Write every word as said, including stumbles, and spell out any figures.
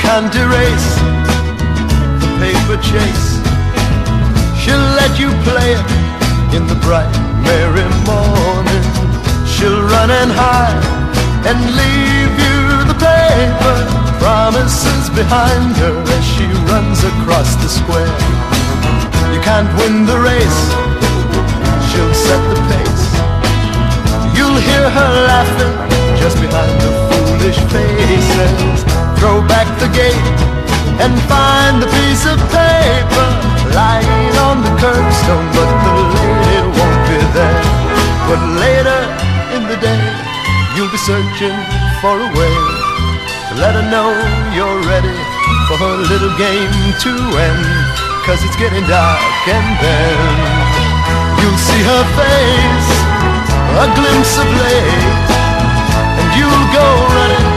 can't erase the paper chase. She'll let you play it in the bright, merry morning. She'll run and hide and leave you the paper promises behind her as she runs across the square. You can't win the race, she'll set the pace. You'll hear her laughing just behind the foolish faces. Throw back the gate and find the piece of paper lying on the curbstone, but the lady won't be there. But later in the day, you'll be searching for a way to let her know you're ready for her little game to end. 'Cause it's getting dark and then you'll see her face, a glimpse of late, and you'll go running